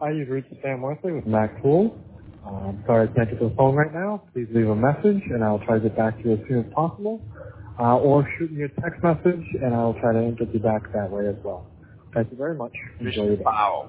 Hi, you've reached Sam Wesley with Mac Tools. I'm sorry I can't get to the phone right now. Please leave a message and I'll try to get back to you as soon as possible. Or shoot me a text message and I'll try to get you back that way as well. Thank you very much. Enjoy your day. Wow.